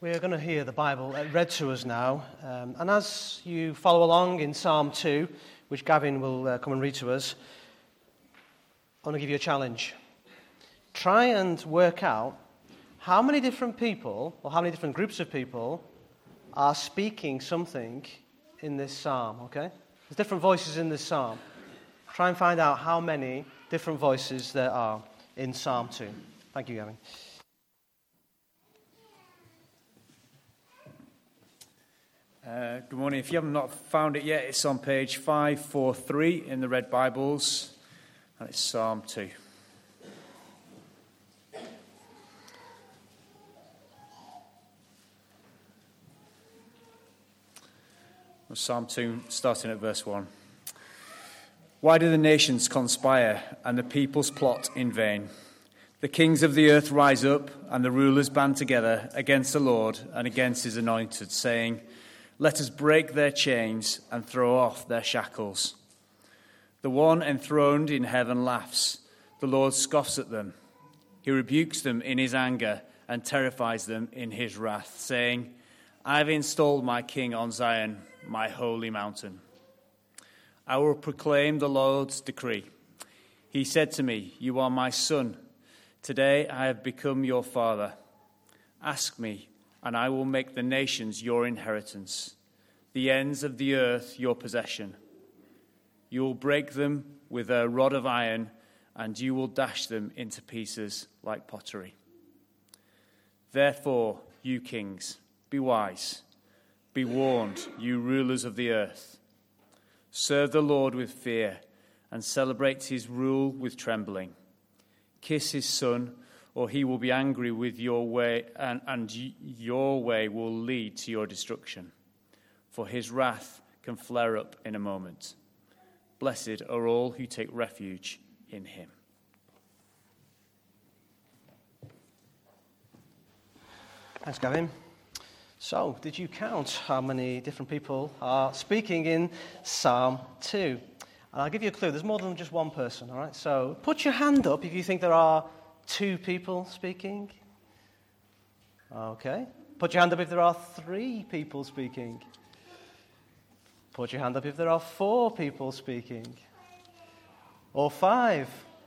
We're going to hear the Bible read to us now, and as you follow along in Psalm 2, which Gavin will come and read to us, I want to give you a challenge. Try and work out how many different people, or how many different groups of people, are speaking something in this psalm, okay? There's different voices in this psalm. Try and find out how many different voices there are in Psalm 2. Thank you, Gavin. Good morning. If you have not found it yet, it's on page 543 in the Red Bibles, and it's Psalm 2. Psalm 2, starting at verse 1. Why do the nations conspire and the peoples plot in vain? The kings of the earth rise up and the rulers band together against the Lord and against his anointed, saying, "Let us break their chains and throw off their shackles." The one enthroned in heaven laughs. The Lord scoffs at them. He rebukes them in his anger and terrifies them in his wrath, saying, "I have installed my king on Zion, my holy mountain. I will proclaim the Lord's decree. He said to me, 'You are my son. Today I have become your father. Ask me, and I will make the nations your inheritance, the ends of the earth your possession. You will break them with a rod of iron, and you will dash them into pieces like pottery.' Therefore, you kings, be wise. Be warned, you rulers of the earth. Serve the Lord with fear and celebrate his rule with trembling. Kiss his son, or he will be angry with your way, and your way will lead to your destruction. For his wrath can flare up in a moment. Blessed are all who take refuge in him." Thanks, Gavin. So, did you count how many different people are speaking in Psalm 2? And I'll give you a clue. There's more than just one person, all right? So, put your hand up if you think there are 2 people speaking. Okay. Put your hand up if there are 3 people speaking. Put your hand up if there are 4 people speaking. Or 5.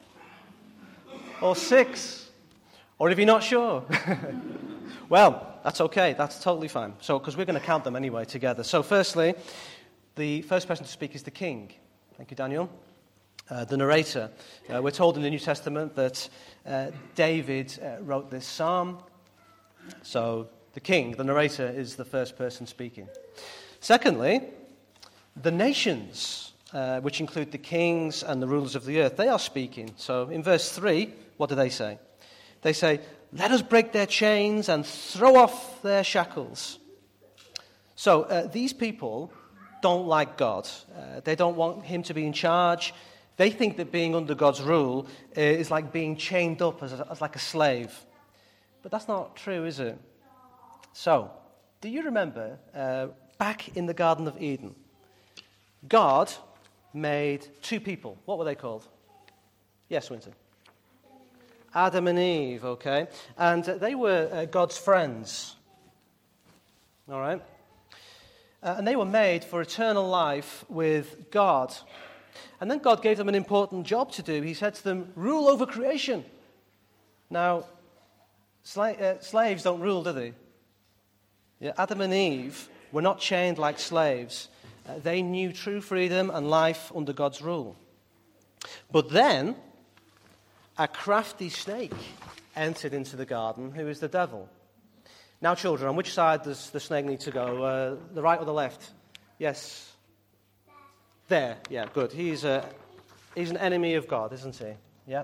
Or 6. Or if you're not sure. Well, that's okay. That's totally fine. So, because we're going to count them anyway together. So, firstly, the first person to speak is the king. Thank you, Daniel. The narrator. We're told in the New Testament that David wrote this psalm. So, the king, the narrator, is the first person speaking. Secondly, the nations, which include the kings and the rulers of the earth, they are speaking. So, in verse 3, what do they say? They say, "Let us break their chains and throw off their shackles." So these people don't like God. They don't want him to be in charge. They think that being under God's rule is like being chained up as like a slave. But that's not true, is it? So, do you remember back in the Garden of Eden, God made 2 people. What were they called? Yes, Winton. Adam and Eve, okay? And they were God's friends, all right? And they were made for eternal life with God. And then God gave them an important job to do. He said to them, "Rule over creation." Now, slaves don't rule, do they? Yeah, Adam and Eve were not chained like slaves. They knew true freedom and life under God's rule. But then a crafty snake entered into the garden, who is the devil. Now, children, on which side does the snake need to go? The right or the left? Yes. There. Yeah, good. He's an enemy of God, isn't he? Yeah.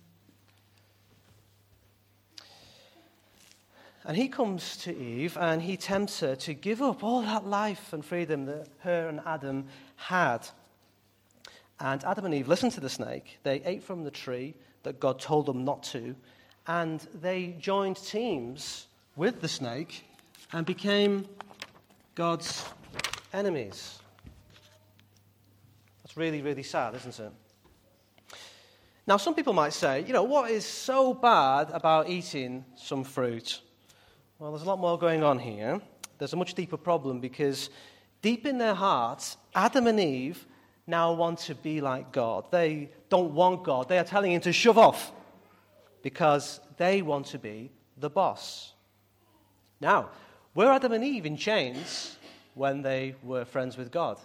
And he comes to Eve and he tempts her to give up all that life and freedom that her and Adam had. And Adam and Eve listened to the snake. They ate from the tree that God told them not to, and they joined teams with the snake and became God's enemies. That's really, really sad, isn't it? Now, some people might say, what is so bad about eating some fruit? Well, there's a lot more going on here. There's a much deeper problem because deep in their hearts, Adam and Eve now want to be like God. They don't want God. They are telling him to shove off because they want to be the boss. Now, were Adam and Eve in chains when they were friends with God?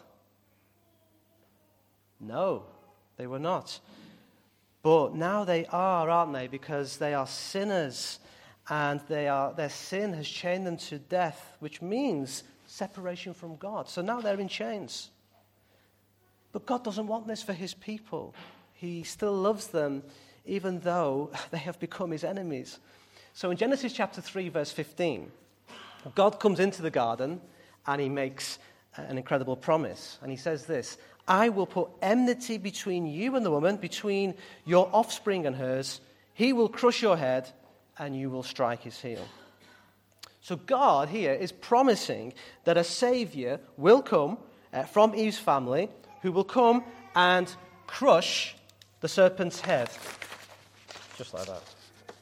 No, they were not. But now they are, aren't they? Because they are sinners and their sin has chained them to death, which means separation from God. So now they're in chains. But God doesn't want this for his people. He still loves them, even though they have become his enemies. So in Genesis chapter 3, verse 15, God comes into the garden and he makes an incredible promise. And he says this, I will put enmity between you and the woman, between your offspring and hers. He will crush your head and you will strike his heel. So God here is promising that a Savior will come from Eve's family who will come and crush the serpent's head. Just like that.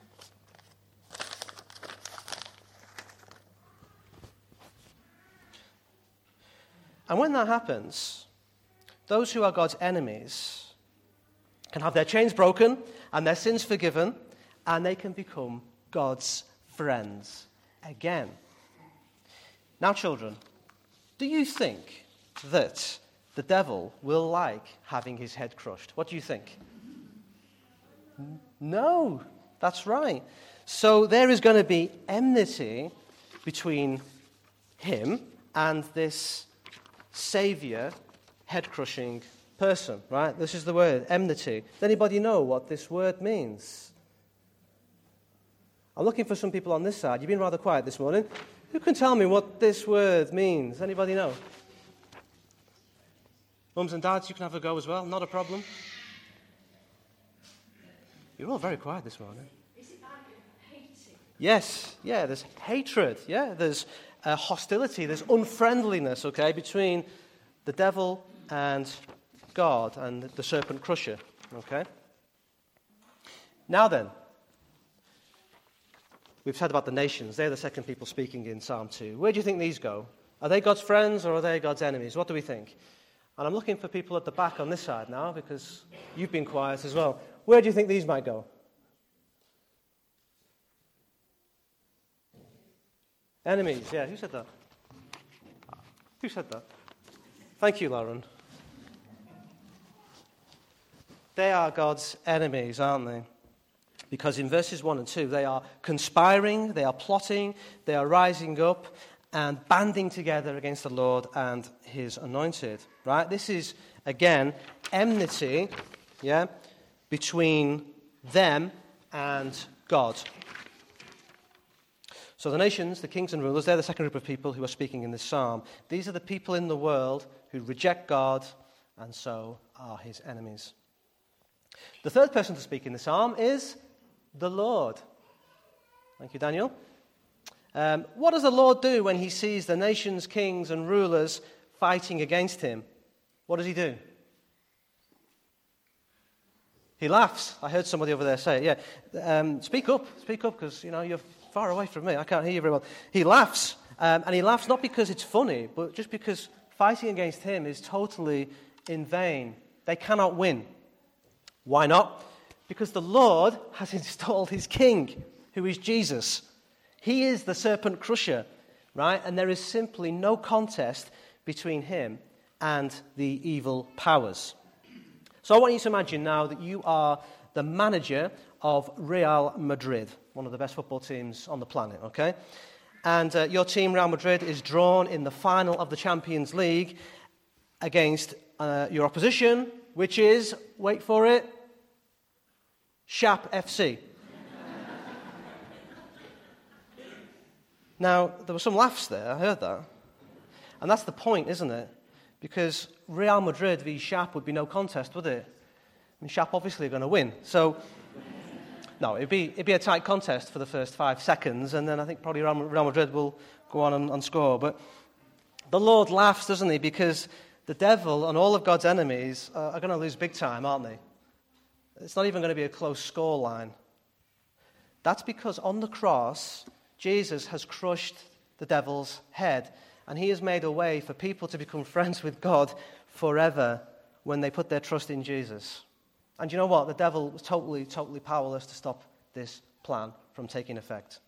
And when that happens, those who are God's enemies can have their chains broken and their sins forgiven, and they can become God's friends again. Now, children, do you think that the devil will like having his head crushed? What do you think? No, that's right. So there is going to be enmity between him and this Savior, head-crushing person, right? This is the word, enmity. Does anybody know what this word means? I'm looking for some people on this side. You've been rather quiet this morning. Who can tell me what this word means? Anybody know? Mums and dads, you can have a go as well. Not a problem. You're all very quiet this morning. Is it like hating? Yes, yeah, there's hatred, yeah, there's hostility, there's unfriendliness, okay, between the devil and God and the serpent crusher, okay? Now then, we've said about the nations. They're the second people speaking in Psalm 2. Where do you think these go? Are they God's friends or are they God's enemies? What do we think? And I'm looking for people at the back on this side now because you've been quiet as well. Where do you think these might go? Enemies, yeah. Who said that? Who said that? Thank you, Lauren. They are God's enemies, aren't they? Because in verses 1 and 2, they are conspiring, they are plotting, they are rising up and banding together against the Lord and his anointed, right? This is, again, enmity, yeah, between them and God. So the nations, the kings and rulers, they're the second group of people who are speaking in this psalm. These are the people in the world who reject God and so are his enemies. The third person to speak in the psalm is the Lord. Thank you, Daniel. What does the Lord do when he sees the nations, kings and rulers fighting against him? What does he do? He laughs. I heard somebody over there say it, yeah. Speak up, because, you're far away from me. I can't hear you very well. He laughs, and he laughs not because it's funny, but just because fighting against him is totally in vain. They cannot win. Why not? Because the Lord has installed his king, who is Jesus. He is the serpent crusher, right? And there is simply no contest between him and the evil powers. So I want you to imagine now that you are the manager of Real Madrid, one of the best football teams on the planet, okay? And your team, Real Madrid, is drawn in the final of the Champions League against your opposition, which is, wait for it, Shap FC. Now, there were some laughs there, I heard that. And that's the point, isn't it? Because Real Madrid v Shap would be no contest, would it? I mean, Shap obviously are going to win. So, no, it'd be a tight contest for the first 5 seconds, and then I think probably Real Madrid will go on and score. But the Lord laughs, doesn't he? Because the devil and all of God's enemies are going to lose big time, aren't they? It's not even going to be a close score line. That's because on the cross, Jesus has crushed the devil's head, and he has made a way for people to become friends with God forever when they put their trust in Jesus. And you know what? The devil was totally powerless to stop this plan from taking effect.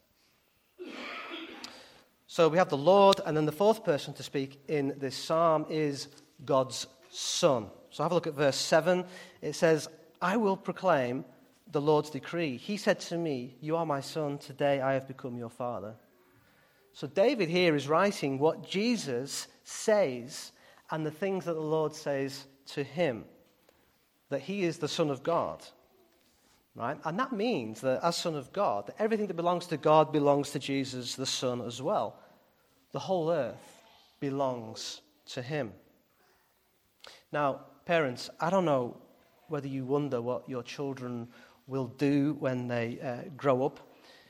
So we have the Lord, and then the fourth person to speak in this psalm is God's Son. So have a look at verse 7. It says, I will proclaim the Lord's decree. He said to me, you are my son, today I have become your father. So David here is writing what Jesus says and the things that the Lord says to him, that he is the Son of God. Right? And that means that as Son of God, that everything that belongs to God belongs to Jesus, the Son, as well. The whole earth belongs to him. Now, parents, I don't know whether you wonder what your children will do when they grow up.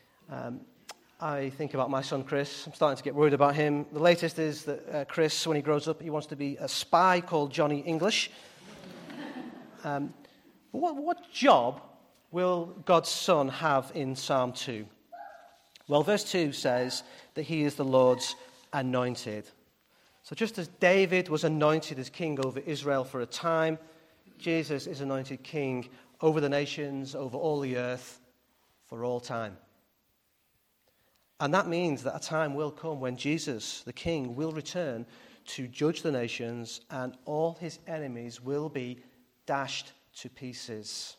I think about my son, Chris. I'm starting to get worried about him. The latest is that Chris, when he grows up, he wants to be a spy called Johnny English. What job will God's Son have in Psalm 2? Well, verse 2 says that he is the Lord's anointed. So just as David was anointed as king over Israel for a time, Jesus is anointed king over the nations, over all the earth, for all time. And that means that a time will come when Jesus, the king, will return to judge the nations, and all his enemies will be dashed to pieces.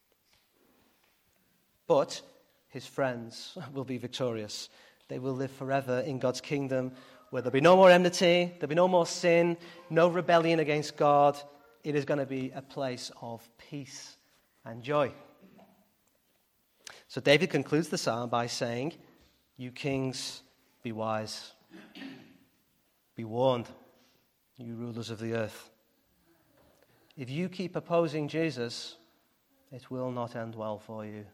But his friends will be victorious. They will live forever in God's kingdom, where there'll be no more enmity, there'll be no more sin, no rebellion against God. It is going to be a place of peace and joy. So David concludes the psalm by saying, you kings, be wise. Be warned, you rulers of the earth. If you keep opposing Jesus, it will not end well for you.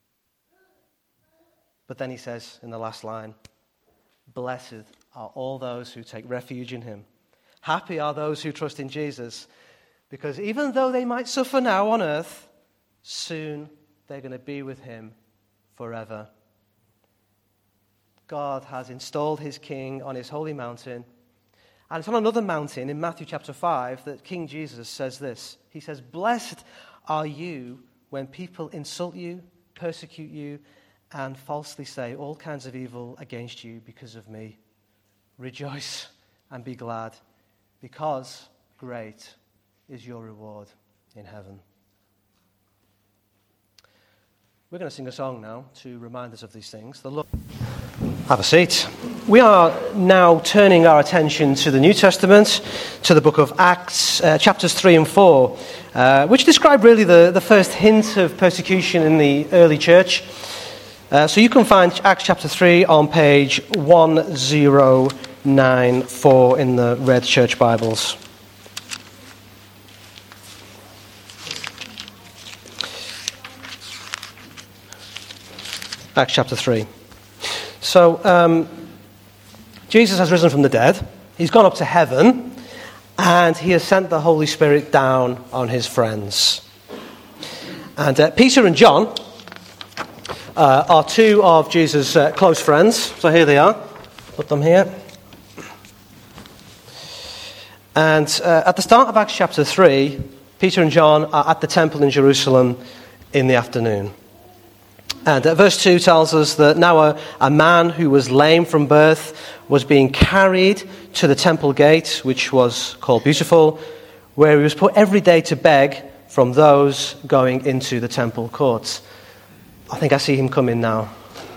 But then he says in the last line, blessed are all those who take refuge in him. Happy are those who trust in Jesus, because even though they might suffer now on earth, soon they're going to be with him forever. God has installed his king on his holy mountain. And it's on another mountain in Matthew chapter 5 that King Jesus says this. He says, blessed are you when people insult you, persecute you, and falsely say all kinds of evil against you because of me. Rejoice and be glad, because great is your reward in heaven. We're going to sing a song now to remind us of these things. The Lord. Have a seat. We are now turning our attention to the New Testament, to the book of Acts, chapters 3 and 4, which describe really the first hint of persecution in the early church. So you can find Acts chapter 3 on page 1094 in the Red Church Bibles. Acts chapter 3. So, Jesus has risen from the dead. He's gone up to heaven, and he has sent the Holy Spirit down on his friends. And Peter and John are two of Jesus' close friends. So here they are. Put them here. And at the start of Acts chapter 3, Peter and John are at the temple in Jerusalem in the afternoon. And verse 2 tells us that now a man who was lame from birth was being carried to the temple gate, which was called Beautiful, where he was put every day to beg from those going into the temple courts. I think I see him coming now.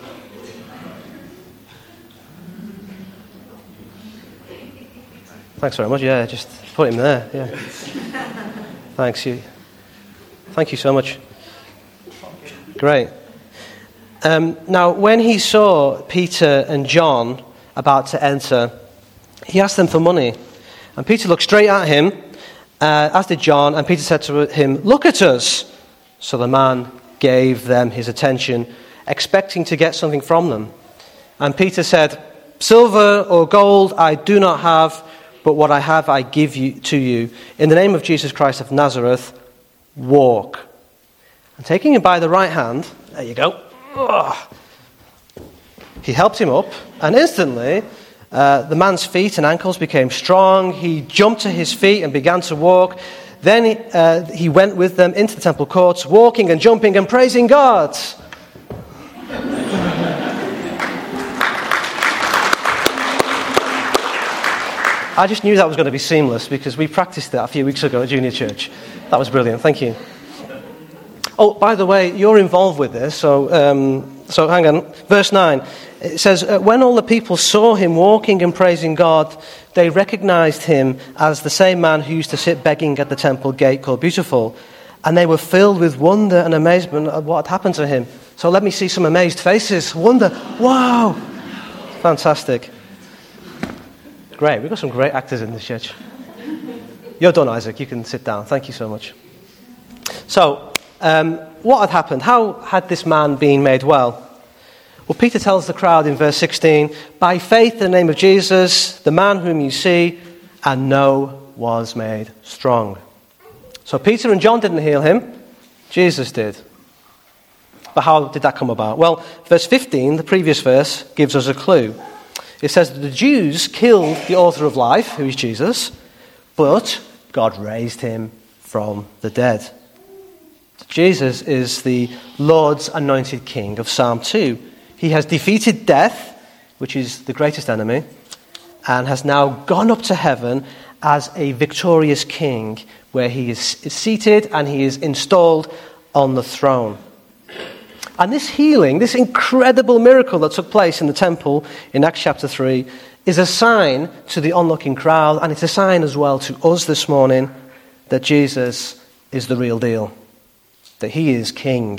Thanks very much. Yeah, just put him there. Yeah. Thanks you. Thank you so much. Great. Now, when he saw Peter and John about to enter, he asked them for money. And Peter looked straight at him, as did John, and Peter said to him, "Look at us." So the man gave them his attention, expecting to get something from them. And Peter said, "Silver or gold I do not have, but what I have I give to you. In the name of Jesus Christ of Nazareth, walk." And taking him by the right hand, there you go. He helped him up, and instantly the man's feet and ankles became strong. He jumped to his feet and began to walk. Then he went with them into the temple courts, walking and jumping and praising God. I just knew that was going to be seamless because we practiced that a few weeks ago at Junior Church. That was brilliant. Thank you. Oh, by the way, you're involved with this, so hang on. Verse 9, it says, when all the people saw him walking and praising God, they recognized him as the same man who used to sit begging at the temple gate called Beautiful, and they were filled with wonder and amazement at what had happened to him. So let me see some amazed faces. Wonder. Wow. Fantastic. Great. We've got some great actors in this church. You're done, Isaac. You can sit down. Thank you so much. So, what had happened? How had this man been made well? Well, Peter tells the crowd in verse 16, by faith in the name of Jesus, the man whom you see and know was made strong. So Peter and John didn't heal him. Jesus did. But how did that come about? Well, verse 15, the previous verse, gives us a clue. It says that the Jews killed the author of life, who is Jesus, but God raised him from the dead. Jesus is the Lord's anointed king of Psalm 2. He has defeated death, which is the greatest enemy, and has now gone up to heaven as a victorious king where he is seated and he is installed on the throne. And this healing, this incredible miracle that took place in the temple in Acts chapter 3, is a sign to the onlooking crowd, and it's a sign as well to us this morning that Jesus is the real deal, that he is king.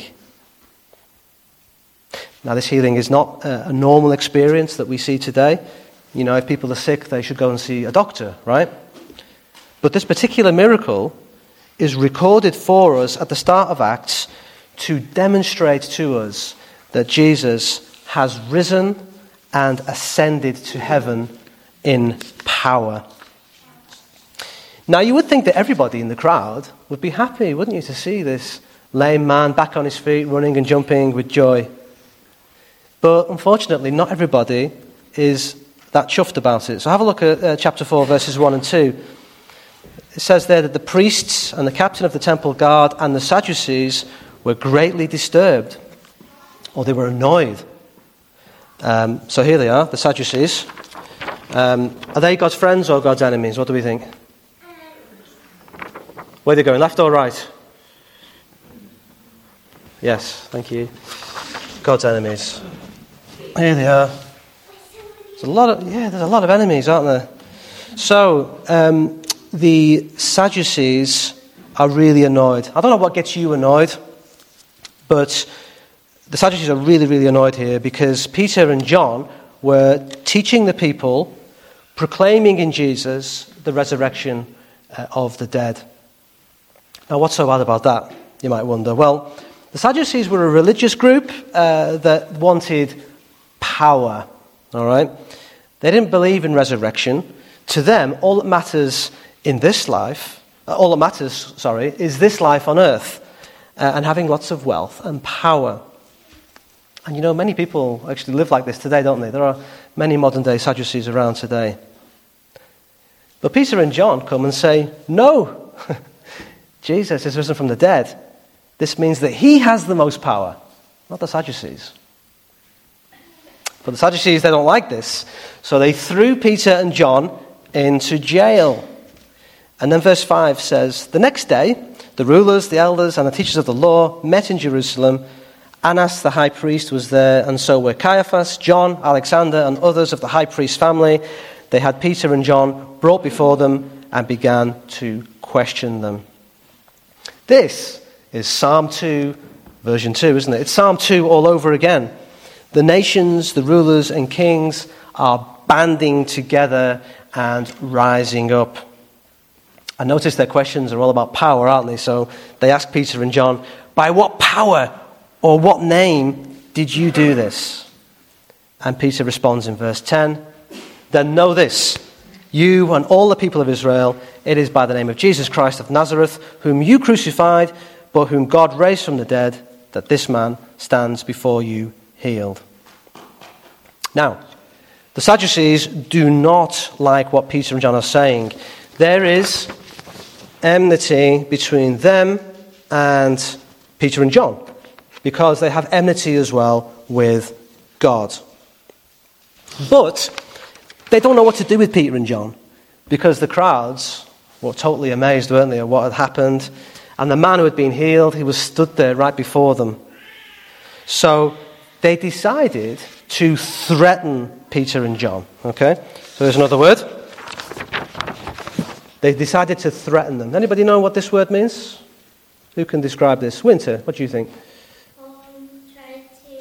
Now, this healing is not a normal experience that we see today. You know, if people are sick, they should go and see a doctor, right? But this particular miracle is recorded for us at the start of Acts to demonstrate to us that Jesus has risen and ascended to heaven in power. Now, you would think that everybody in the crowd would be happy, wouldn't you, to see this lame man back on his feet, running and jumping with joy. But unfortunately, not everybody is that chuffed about it. So have a look at chapter 4, verses 1 and 2. It says there that the priests and the captain of the temple guard and the Sadducees were greatly disturbed, or they were annoyed. So here they are, the Sadducees. Are they God's friends or God's enemies? What do we think? Where are they going, left or right? Yes, thank you. God's enemies. Here they are. There's a lot of enemies, aren't there? So, the Sadducees are really annoyed. I don't know what gets you annoyed, but the Sadducees are really, really annoyed here because Peter and John were teaching the people, proclaiming in Jesus the resurrection of the dead. Now, what's so bad about that, you might wonder? Well, the Sadducees were a religious group that wanted power, all right? They didn't believe in resurrection. To them, all that matters is this life on earth and having lots of wealth and power. And you know, many people actually live like this today, don't they? There are many modern-day Sadducees around today. But Peter and John come and say, no, Jesus is risen from the dead. This means that he has the most power, not the Sadducees. But the Sadducees, they don't like this. So they threw Peter and John into jail. And then verse 5 says, the next day, the rulers, the elders, and the teachers of the law met in Jerusalem. Annas the high priest was there, and so were Caiaphas, John, Alexander, and others of the high priest's family. They had Peter and John brought before them and began to question them. This is Psalm 2, version 2, isn't it? It's Psalm 2 all over again. The nations, the rulers and kings are banding together and rising up. I notice their questions are all about power, aren't they? So they ask Peter and John, by what power or what name did you do this? And Peter responds in verse 10, then know this, you and all the people of Israel, it is by the name of Jesus Christ of Nazareth, whom you crucified, but whom God raised from the dead, that this man stands before you healed. Now, the Sadducees do not like what Peter and John are saying. There is enmity between them and Peter and John, because they have enmity as well with God. But they don't know what to do with Peter and John, because the crowds were totally amazed, weren't they, at what had happened. And the man who had been healed, he was stood there right before them. So they decided to threaten Peter and John. Okay? So there's another word. They decided to threaten them. Anybody know what this word means? Who can describe this? Winter, what do you think? Try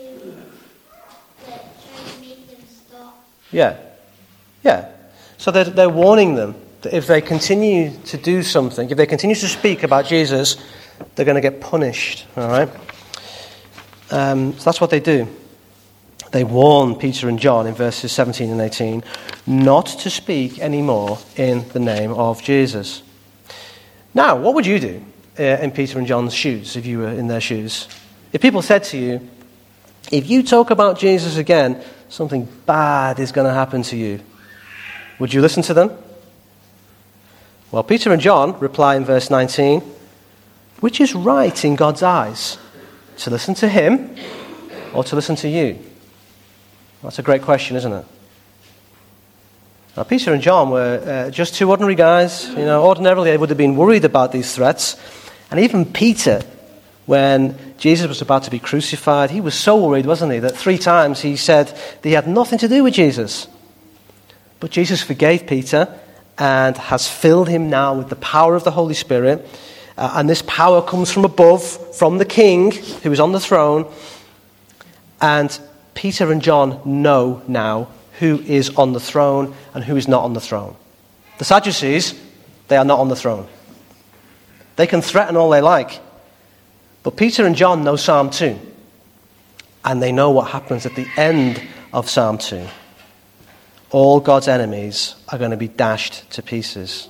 to make them stop. Yeah. So they're warning them that if they continue to do something, if they continue to speak about Jesus, they're going to get punished. All right? So that's what they do. They warn Peter and John in verses 17 and 18 not to speak anymore in the name of Jesus. Now, what would you do in Peter and John's shoes if you were in their shoes? If people said to you, if you talk about Jesus again, something bad is going to happen to you, would you listen to them? Well, Peter and John reply in verse 19, which is right in God's eyes, to listen to him or to listen to you? That's a great question, isn't it? Now, Peter and John were just two ordinary guys. Ordinarily they would have been worried about these threats. And even Peter, when Jesus was about to be crucified, he was so worried, wasn't he, that 3 times he said that he had nothing to do with Jesus. But Jesus forgave Peter and has filled him now with the power of the Holy Spirit. And this power comes from above, from the King who is on the throne. And Peter and John know now who is on the throne and who is not on the throne. The Sadducees, they are not on the throne. They can threaten all they like. But Peter and John know Psalm 2. And they know what happens at the end of Psalm 2. All God's enemies are going to be dashed to pieces.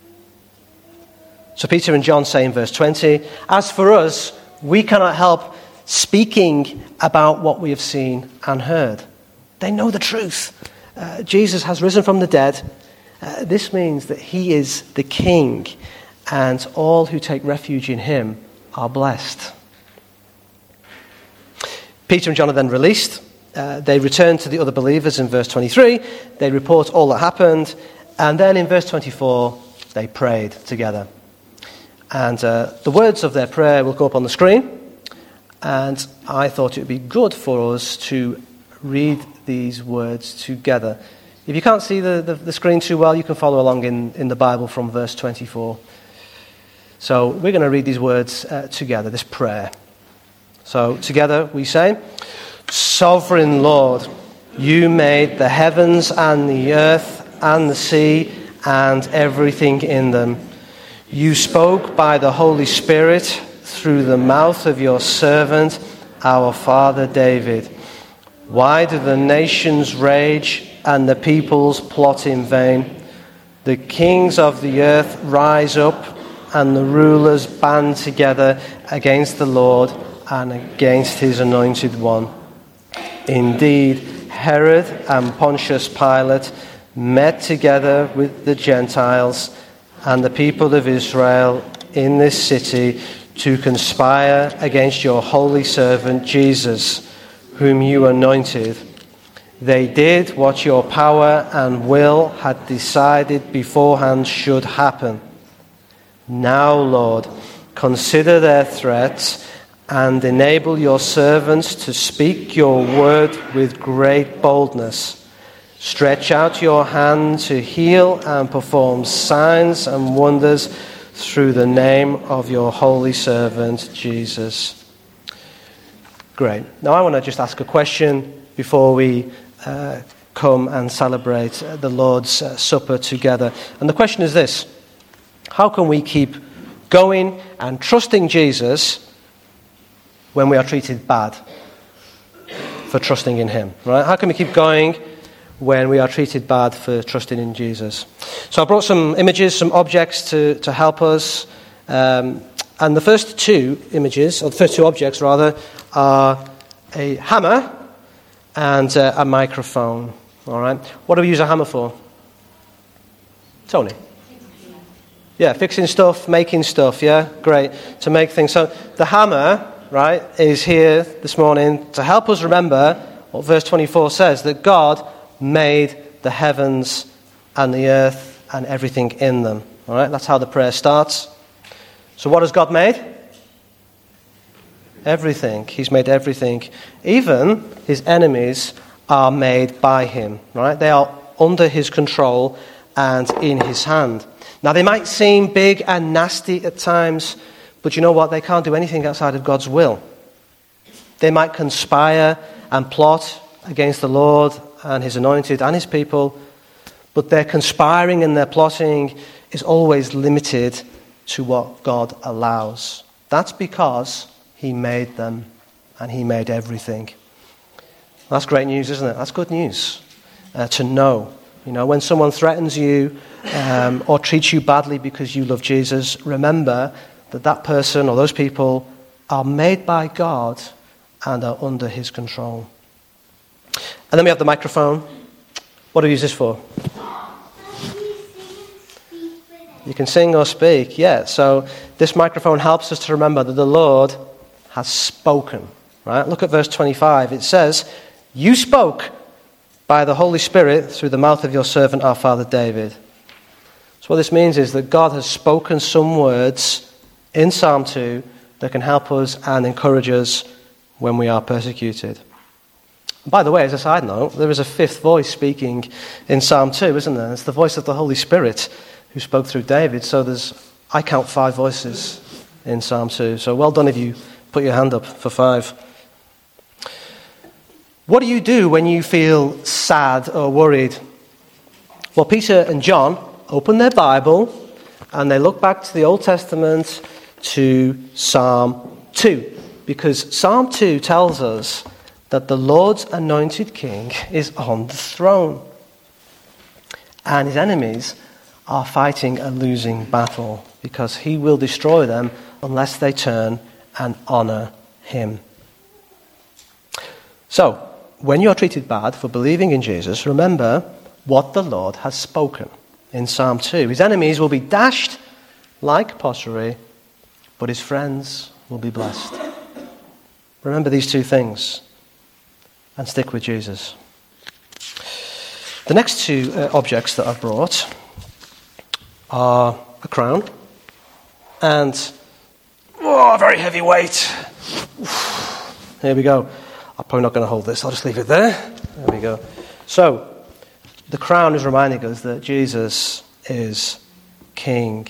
So Peter and John say in verse 20, as for us, we cannot help speaking about what we have seen and heard. They know the truth. Jesus has risen from the dead. This means that he is the King, and all who take refuge in him are blessed. Peter and John are then released. They return to the other believers in verse 23. They report all that happened. And then in verse 24, they prayed together. And the words of their prayer will go up on the screen. And I thought it would be good for us to read these words together. If you can't see the screen too well, you can follow along in the Bible from verse 24. So we're going to read these words together, this prayer. So together we say, Sovereign Lord, you made the heavens and the earth and the sea and everything in them. You spoke by the Holy Spirit through the mouth of your servant, our father David. Why do the nations rage and the peoples plot in vain? The kings of the earth rise up and the rulers band together against the Lord and against his anointed one. Indeed, Herod and Pontius Pilate met together with the Gentiles and the people of Israel in this city to conspire against your holy servant Jesus, whom you anointed. They did what your power and will had decided beforehand should happen. Now, Lord, consider their threats and enable your servants to speak your word with great boldness. Stretch out your hand to heal and perform signs and wonders through the name of your holy servant, Jesus. Great. Now I want to just ask a question before we come and celebrate the Lord's Supper together. And the question is this: how can we keep going and trusting Jesus when we are treated bad for trusting in him? Right? How can we keep going when we are treated bad for trusting in Jesus? So I brought some images, some objects to help us. And the first two images, or the first two objects rather, are a hammer and a microphone. All right. What do we use a hammer for? Tony? Yeah, fixing stuff, making stuff, yeah? Great. To make things. So the hammer, right, is here this morning to help us remember what verse 24 says, that God made the heavens and the earth and everything in them. All right, that's how the prayer starts. So what has God made? Everything. He's made everything. Even his enemies are made by him, right? They are under his control and in his hand. Now, they might seem big and nasty at times, but you know what? They can't do anything outside of God's will. They might conspire and plot against the Lord and his anointed and his people, but their conspiring and their plotting is always limited to what God allows. That's because he made them and he made everything. That's great news, isn't it? That's good news to know. You know, when someone threatens you or treats you badly because you love Jesus, remember that that person or those people are made by God and are under his control. And then we have the microphone. What do we use this for? You can sing or speak, yeah. So this microphone helps us to remember that the Lord has spoken. Right? Look at verse 25. It says, "You spoke by the Holy Spirit through the mouth of your servant, our father David." So what this means is that God has spoken some words in Psalm 2 that can help us and encourage us when we are persecuted. And by the way, as a side note, there is a fifth voice speaking in Psalm 2, isn't there? It's the voice of the Holy Spirit who spoke through David. So I count 5 voices in Psalm 2. So well done if you put your hand up for 5. What do you do when you feel sad or worried? Well, Peter and John open their Bible and they look back to the Old Testament to Psalm 2, because Psalm 2 tells us that the Lord's anointed king is on the throne and his enemies are fighting a losing battle because he will destroy them unless they turn and honor him. So, when you are treated bad for believing in Jesus, remember what the Lord has spoken in Psalm 2. His enemies will be dashed like pottery, but his friends will be blessed. Remember these 2 things and stick with Jesus. The next 2 objects that I've brought are a crown and a very heavy weight. Here we go. I'm probably not going to hold this. I'll just leave it there. There we go. So, the crown is reminding us that Jesus is King.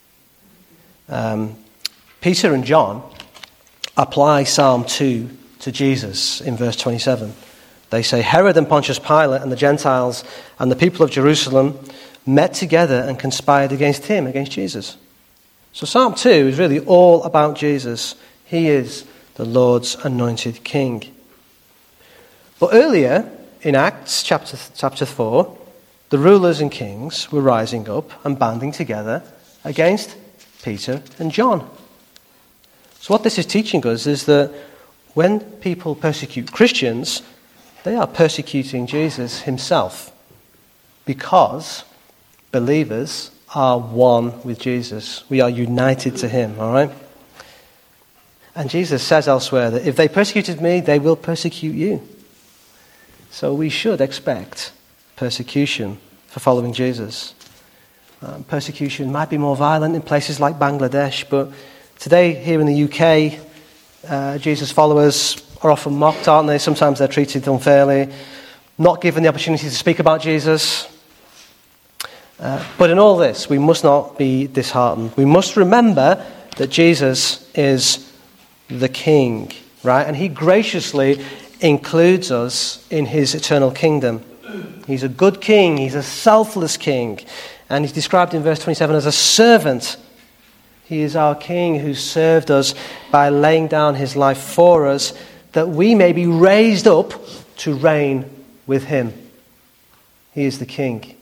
Peter and John apply Psalm 2 to Jesus in verse 27. They say, Herod and Pontius Pilate and the Gentiles and the people of Jerusalem met together and conspired against him, against Jesus. So Psalm 2 is really all about Jesus. He is the Lord's anointed King. But earlier, in Acts chapter 4, the rulers and kings were rising up and banding together against Peter and John. So what this is teaching us is that when people persecute Christians, they are persecuting Jesus himself, because believers are one with Jesus. We are united to him, all right? And Jesus says elsewhere that if they persecuted me, they will persecute you. So we should expect persecution for following Jesus. Persecution might be more violent in places like Bangladesh, but today here in the UK, Jesus followers are often mocked, aren't they? Sometimes they're treated unfairly, not given the opportunity to speak about Jesus. But in all this, we must not be disheartened. We must remember that Jesus is the King, right? And he graciously includes us in his eternal kingdom. He's a good king. He's a selfless king. And he's described in verse 27 as a servant. He is our king who served us by laying down his life for us, that we may be raised up to reign with him. He is the king.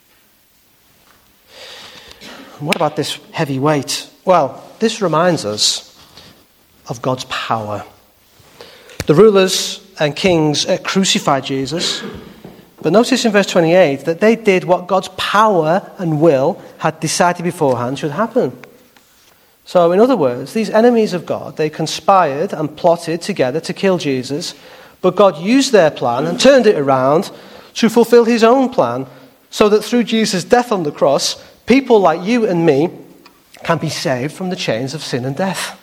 What about this heavy weight? Well, this reminds us of God's power. The rulers and kings crucified Jesus. But notice in verse 28 that they did what God's power and will had decided beforehand should happen. So, in other words, these enemies of God, they conspired and plotted together to kill Jesus, but God used their plan and turned it around to fulfill his own plan, so that through Jesus' death on the cross, people like you and me can be saved from the chains of sin and death.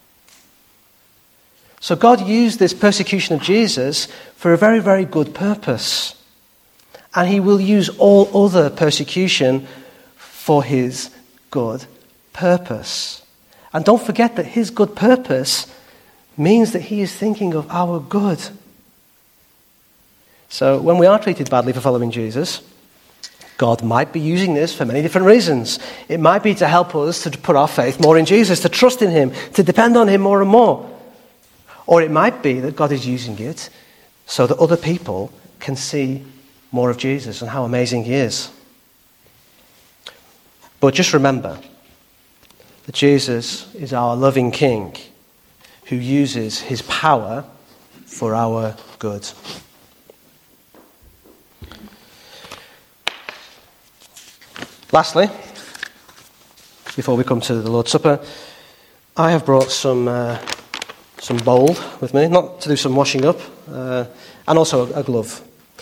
So God used this persecution of Jesus for a very, very good purpose. And he will use all other persecution for his good purpose. And don't forget that his good purpose means that he is thinking of our good. So when we are treated badly for following Jesus, God might be using this for many different reasons. It might be to help us to put our faith more in Jesus, to trust in him, to depend on him more and more. Or it might be that God is using it so that other people can see more of Jesus and how amazing he is. But just remember that Jesus is our loving King who uses his power for our good. Lastly, before we come to the Lord's Supper, I have brought some bold with me, not to do some washing up, and also a glove.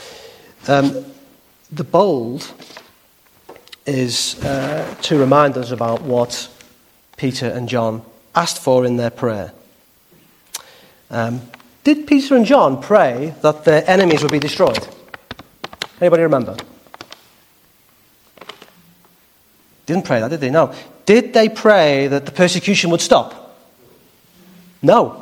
The bold is to remind us about what Peter and John asked for in their prayer. Did Peter and John pray that their enemies would be destroyed? Anybody remember? Didn't pray that, did they? No. Did they pray that the persecution would stop? No.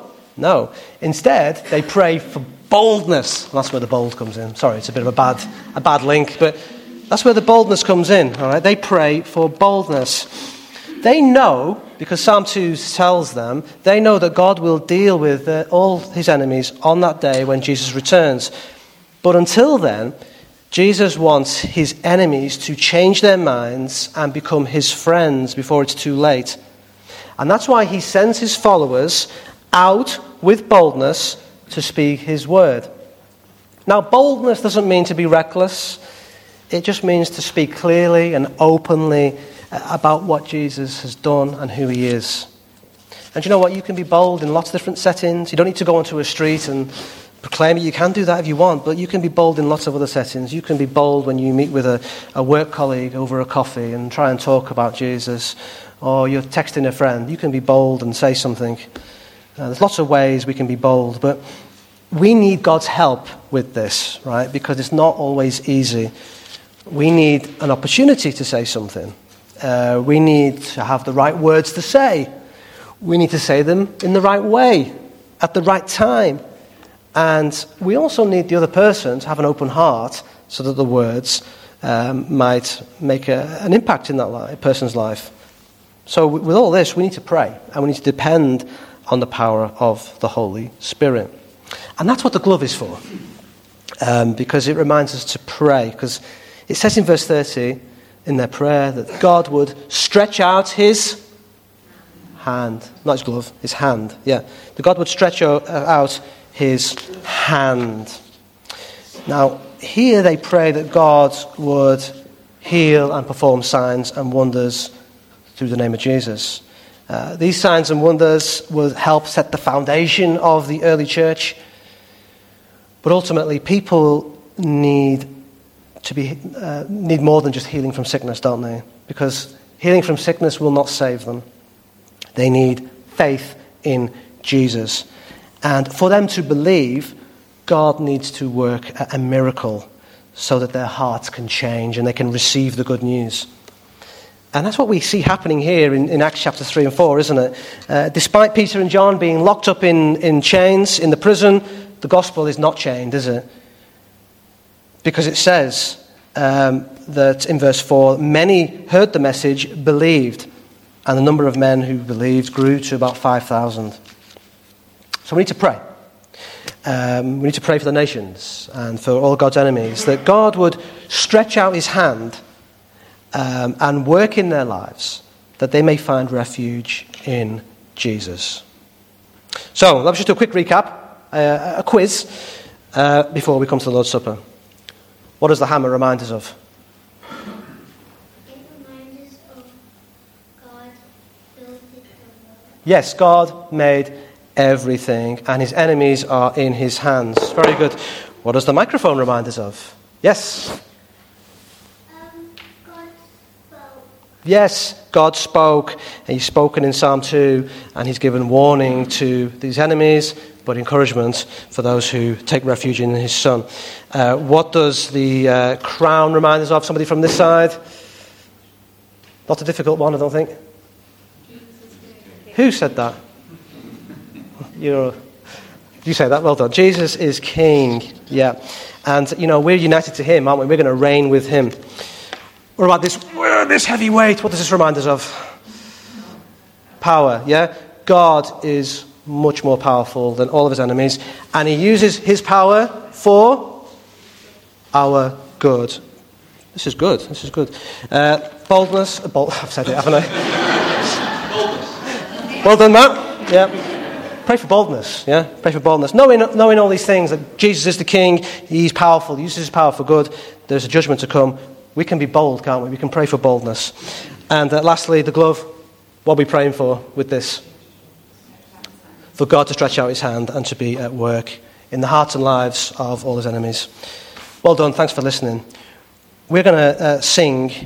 Instead, they pray for boldness. That's where the bold comes in. Sorry, it's a bit of a bad link, but that's where the boldness comes in. All right, they pray for boldness. They know, because Psalm 2 tells them, they know that God will deal with all his enemies on that day when Jesus returns. But until then, Jesus wants his enemies to change their minds and become his friends before it's too late. And that's why he sends his followers out with boldness to speak his word. Now, boldness doesn't mean to be reckless. It just means to speak clearly and openly about what Jesus has done and who he is. And you know what? You can be bold in lots of different settings. You don't need to go onto a street and proclaim it. You can do that if you want, but you can be bold in lots of other settings. You can be bold when you meet with a work colleague over a coffee and try and talk about Jesus, or you're texting a friend. You can be bold and say something. There's lots of ways we can be bold, but we need God's help with this, right? Because it's not always easy. We need an opportunity to say something. We need to have the right words to say. We need to say them in the right way, at the right time. And we also need the other person to have an open heart so that the words might make an impact in that person's life. So with all this, we need to pray, and we need to depend on the power of the Holy Spirit. And that's what the glove is for, because it reminds us to pray. Because it says in verse 30 in their prayer that God would stretch out his hand, not his glove, his hand, yeah. That God would stretch out his hand. Now, here they pray that God would heal and perform signs and wonders through the name of Jesus. These signs and wonders will help set the foundation of the early church. But ultimately, people need more than just healing from sickness, don't they? Because healing from sickness will not save them. They need faith in Jesus. And for them to believe, God needs to work a miracle so that their hearts can change and they can receive the good news. And that's what we see happening here in Acts chapter 3 and 4, isn't it? Despite Peter and John being locked up in chains in the prison, the gospel is not chained, is it? Because it says that in verse 4, many heard the message, believed, and the number of men who believed grew to about 5,000. So we need to pray. We need to pray for the nations and for all God's enemies, that God would stretch out his hand and work in their lives, that they may find refuge in Jesus. So, let's just do a quick recap, a quiz. before we come to the Lord's Supper. What does the hammer remind us of? It reminds us of God built the world. Yes, God made everything, and his enemies are in his hands. Very good. What does the microphone remind us of? Yes. God spoke. Yes, God spoke. He's spoken in Psalm 2, and he's given warning to these enemies, but encouragement for those who take refuge in his Son. What does the crown remind us of? Somebody from this side? Not a difficult one, I don't think. Who said that? You say that? Well done. Jesus is King. Yeah. And, we're united to him, aren't we? We're going to reign with him. What about this heavy weight? What does this remind us of? Power, yeah? God is much more powerful than all of his enemies, and he uses his power for our good. This is good. Boldness. I've said it, haven't I? Well done, Matt. Yeah. Pray for boldness, yeah? Pray for boldness. Knowing all these things, that Jesus is the King, he's powerful, he uses his power for good, there's a judgment to come. We can be bold, can't we? We can pray for boldness. And lastly, the glove. What are we praying for with this? For God to stretch out his hand and to be at work in the hearts and lives of all his enemies. Well done, thanks for listening. We're going to sing